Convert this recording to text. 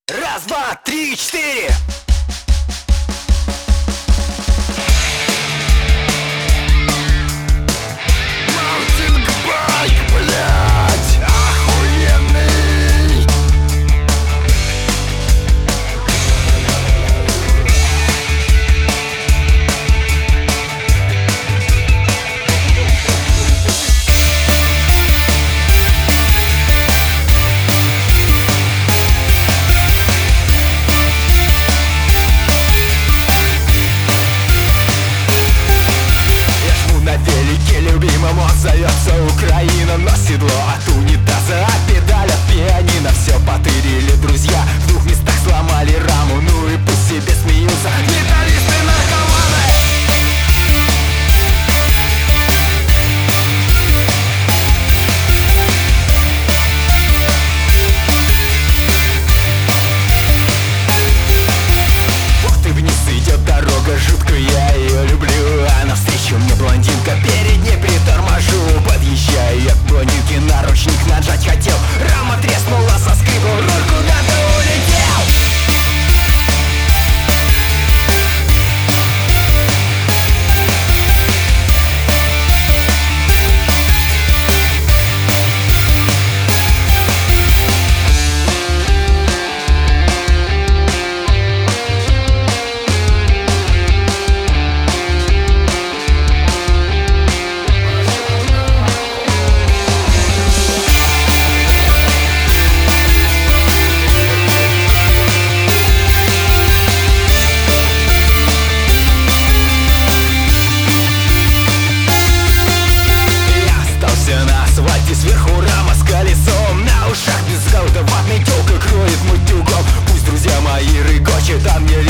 Раз, два, три, четыре. Маунтинбайк, блядь, охуенный. Любимому зовется Украина, но седло от унитаза, а педаль от пианино. Все потырили друзья, в двух местах сломали раму. Ну и пусть себе смеются металлисты-наркоманы. Вот и вниз идет дорога жуткая, я ее люблю. А навстречу мне блондинка, перед ней приторможу. Подъезжаю я к блондинке, наручник наджать хотел. Рама треснула со скрипом, руль куда-то улетел. Сверху рама с колесом, на ушах без гаута, ватной тёлкой кроет мутюгом. Пусть друзья мои рыгочет, а мне